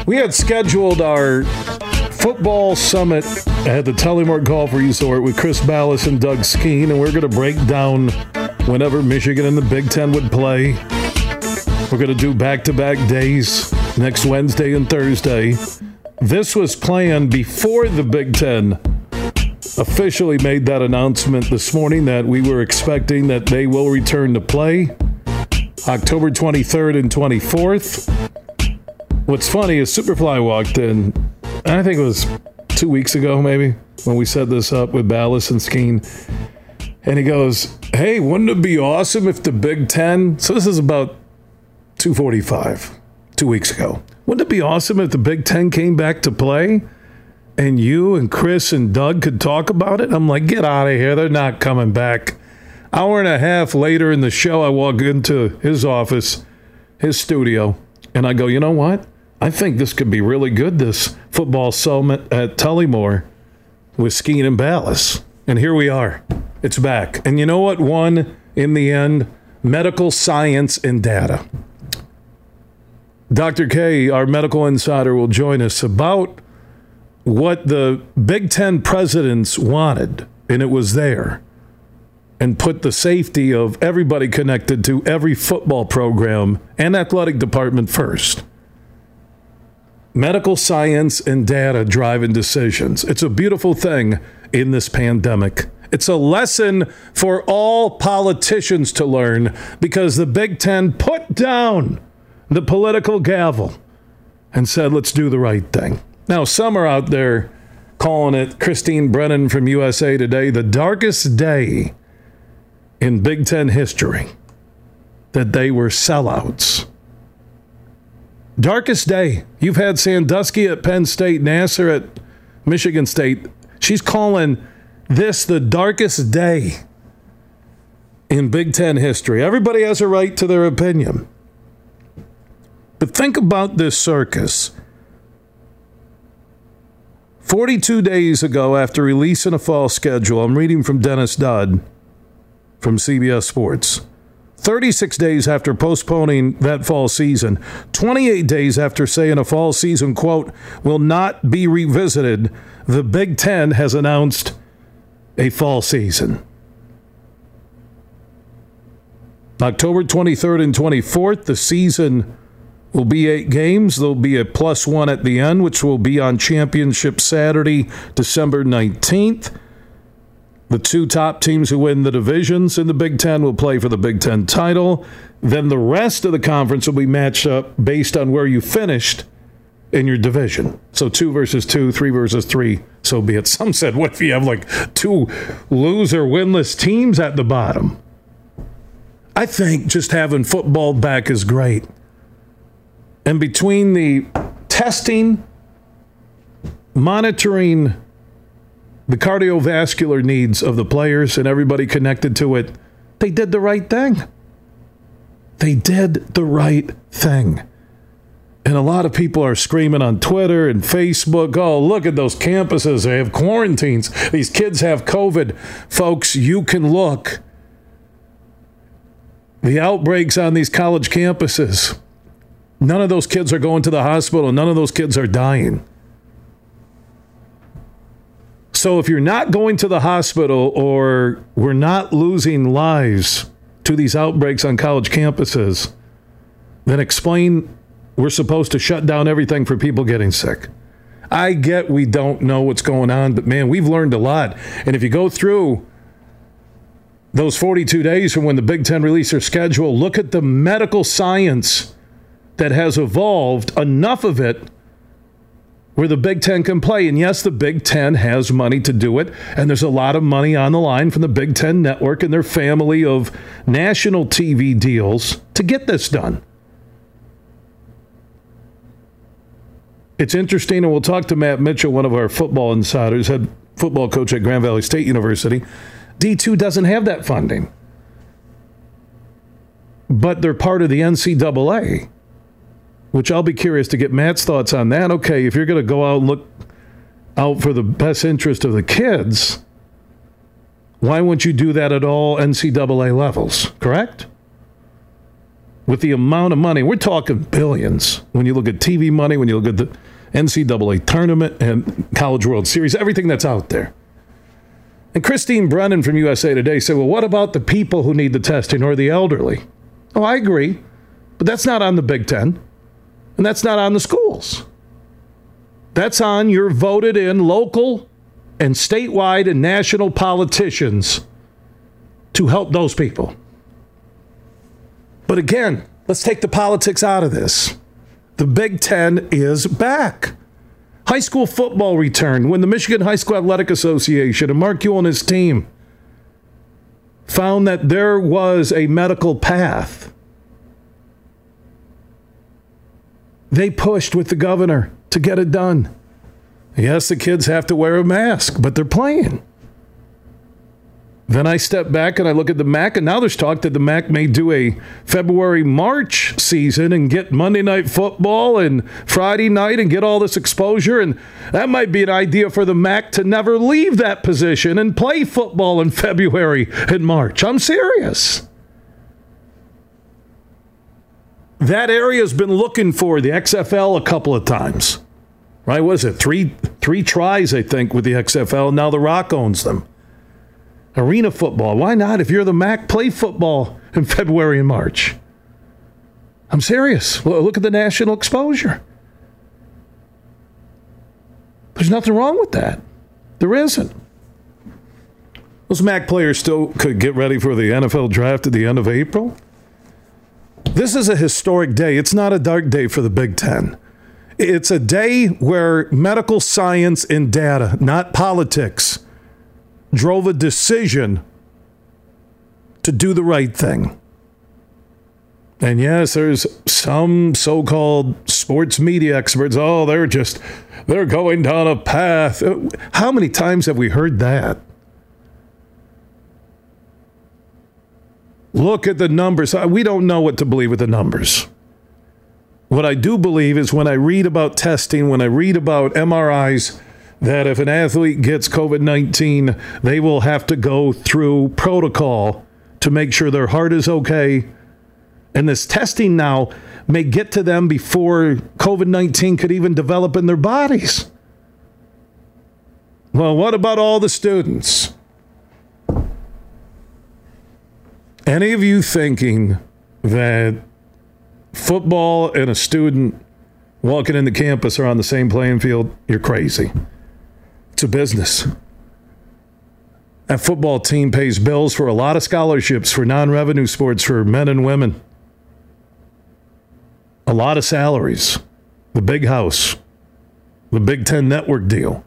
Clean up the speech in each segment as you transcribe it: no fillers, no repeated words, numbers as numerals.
We had scheduled our football summit at the Tullymore Golf Resort with Chris Ballas and Doug Skeen, and we're going to break down whenever Michigan and the Big Ten would play. We're going to do back-to-back days next Wednesday and Thursday. This was planned before the Big Ten officially made that announcement this morning that we were expecting that they will return to play October 23rd and 24th. What's funny is Superfly walked in, I think it was 2 weeks ago maybe, when we set this up with Ballas and Skeen. And he goes, hey, wouldn't it be awesome if the Big Ten, so this is about 2:45, 2 weeks ago. Wouldn't it be awesome if the Big Ten came back to play and you and Chris and Doug could talk about it? I'm like, get out of here. They're not coming back. Hour and a half later in the show, I walk into his office, his studio, and I go, you know what? I think this could be really good, this football summit at Tullymore with Skeen and Ballas. And here we are. It's back. And you know what won in the end? Medical science and data. Dr. K, our medical insider, will join us about what the Big Ten presidents wanted, and it was there, and put the safety of everybody connected to every football program and athletic department first. Medical science and data driving decisions. It's a beautiful thing in this pandemic. It's a lesson for all politicians to learn because the Big Ten put down the political gavel and said, let's do the right thing. Now, some are out there calling it, Christine Brennan from USA Today, the darkest day in Big Ten history, that they were sellouts. Darkest day. You've had Sandusky at Penn State, Nassar at Michigan State. She's calling this the darkest day in Big Ten history. Everybody has a right to their opinion. But think about this circus. 42 days ago, after releasing a fall schedule, I'm reading from Dennis Dodd from CBS Sports. 36 days after postponing that fall season, 28 days after saying a fall season, quote, will not be revisited, the Big Ten has announced a fall season. October 23rd and 24th, the season will be 8 games. There'll be a +1 at the end, which will be on Championship Saturday, December 19th. The 2 top teams who win the divisions in the Big Ten will play for the Big Ten title. Then the rest of the conference will be matched up based on where you finished in your division. So 2 versus 2, 3 versus 3, so be it. Some said, what if you have like 2 loser winless teams at the bottom? I think just having football back is great. And between the testing, monitoring the cardiovascular needs of the players and everybody connected to it, they did the right thing. They did the right thing. And a lot of people are screaming on Twitter and Facebook, oh, look at those campuses. They have quarantines. These kids have COVID. Folks, you can look. The outbreaks on these college campuses, none of those kids are going to the hospital. None of those kids are dying. So if you're not going to the hospital or we're not losing lives to these outbreaks on college campuses, then explain we're supposed to shut down everything for people getting sick. I get we don't know what's going on, but man, we've learned a lot. And if you go through those 42 days from when the Big Ten released their schedule, look at the medical science that has evolved, enough of it where the Big Ten can play. And yes, the Big Ten has money to do it, and there's a lot of money on the line from the Big Ten Network and their family of national TV deals to get this done. It's interesting, and we'll talk to Matt Mitchell, one of our football insiders, head football coach at Grand Valley State University. D2 doesn't have that funding, but they're part of the NCAA, which I'll be curious to get Matt's thoughts on that. Okay, if you're going to go out and look out for the best interest of the kids, why wouldn't you do that at all NCAA levels, correct? with the amount of money. We're talking billions. When you look at TV money, when you look at the NCAA tournament and College World Series, everything that's out there. And Christine Brennan from USA Today said, well, what about the people who need the testing or the elderly? Oh, I agree. But that's not on the Big Ten. And that's not on the schools. That's on your voted in local and statewide and national politicians to help those people. But again, let's take the politics out of this. The Big Ten is back. High school football returned when the Michigan High School Athletic Association and Mark Ewell and his team found that there was a medical path. They pushed with the governor to get it done. Yes, the kids have to wear a mask, but they're playing. Then I step back and I look at the MAC, and now there's talk that the MAC may do a February-March season and get Monday Night Football and Friday night and get all this exposure. And that might be an idea for the MAC to never leave that position and play football in February and March. I'm serious. That area's been looking for the XFL a couple of times. Right? What is it? Three tries, I think, with the XFL. Now The Rock owns them. Arena football. Why not? If you're the MAC, play football in February and March. I'm serious. Look at the national exposure. There's nothing wrong with that. There isn't. Those MAC players still could get ready for the NFL draft at the end of April. This is a historic day. It's not a dark day for the Big Ten. It's a day where medical science and data, not politics, drove a decision to do the right thing. And yes, there's some so-called sports media experts. Oh, they're going down a path. How many times have we heard that? Look at the numbers. We don't know what to believe with the numbers. What I do believe is when I read about testing, when I read about MRIs, that if an athlete gets COVID-19, they will have to go through protocol to make sure their heart is okay. And this testing now may get to them before COVID-19 could even develop in their bodies. Well, what about all the students? Any of you thinking that football and a student walking into campus are on the same playing field? You're crazy. It's a business. That football team pays bills for a lot of scholarships for non-revenue sports for men and women. A lot of salaries. The big house. The Big Ten Network deal.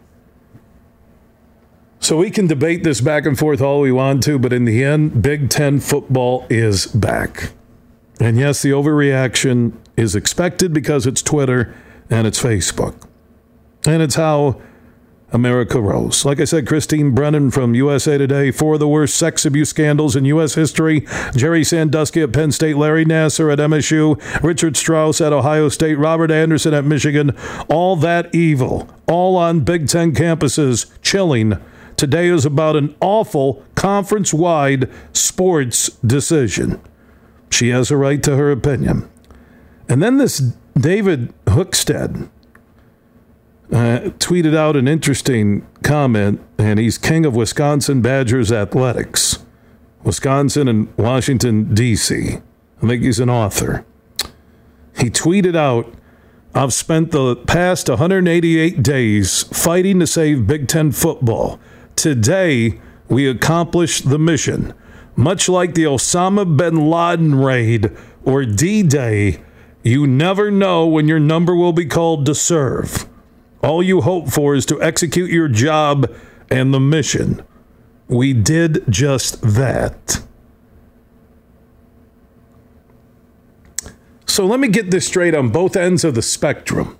So we can debate this back and forth all we want to, but in the end, Big Ten football is back. And yes, the overreaction is expected because it's Twitter and it's Facebook. And it's how America rose. Like I said, Christine Brennan from USA Today, 4 of the worst sex abuse scandals in U.S. history. Jerry Sandusky at Penn State, Larry Nassar at MSU, Richard Strauss at Ohio State, Robert Anderson at Michigan. All that evil, all on Big Ten campuses, chilling. Today is about an awful conference-wide sports decision. She has a right to her opinion. And then this David Hookstead tweeted out an interesting comment, and he's king of Wisconsin Badgers athletics. Wisconsin and Washington, D.C. I think he's an author. He tweeted out, I've spent the past 188 days fighting to save Big Ten football. Today, we accomplished the mission. Much like the Osama bin Laden raid or D-Day, you never know when your number will be called to serve. All you hope for is to execute your job and the mission. We did just that. So let me get this straight on both ends of the spectrum.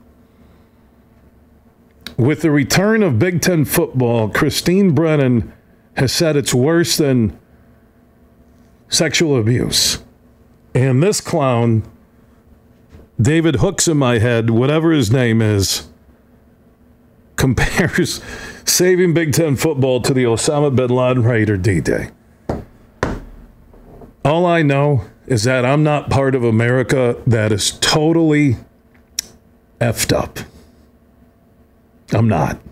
With the return of Big Ten football, Christine Brennan has said it's worse than sexual abuse. And this clown, David Hooks in my head, whatever his name is, compares saving Big Ten football to the Osama bin Laden raid or D-Day. All I know is that I'm not part of America that is totally effed up. I'm not.